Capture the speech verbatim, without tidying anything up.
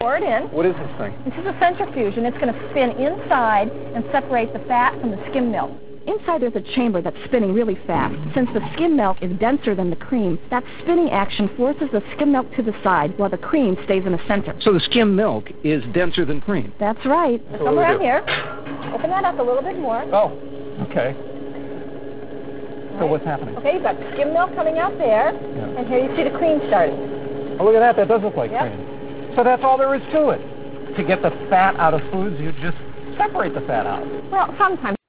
Pour it in. What is this thing? This is a centrifuge, and it's going to spin inside and separate the fat from the skim milk. Inside there's a chamber that's spinning really fast. Since the skim milk is denser than the cream, that spinning action forces the skim milk to the side while the cream stays in the center. So the skim milk is denser than cream? That's right. So Come around do? here. Open that up a little bit more. Oh, okay. So Right. what's happening? Okay, you've got skim milk coming out there, Yeah. and here you see the cream starting. Oh, look at that. That does look like Yep. cream. So that's all there is to it. To get the fat out of foods, you just separate the fat out. Well, sometimes.